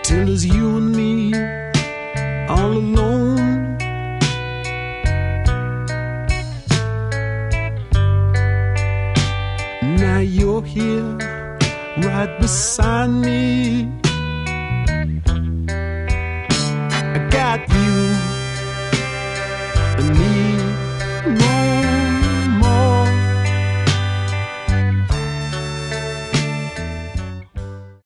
still as you and me, all alone. Now you're here right beside me.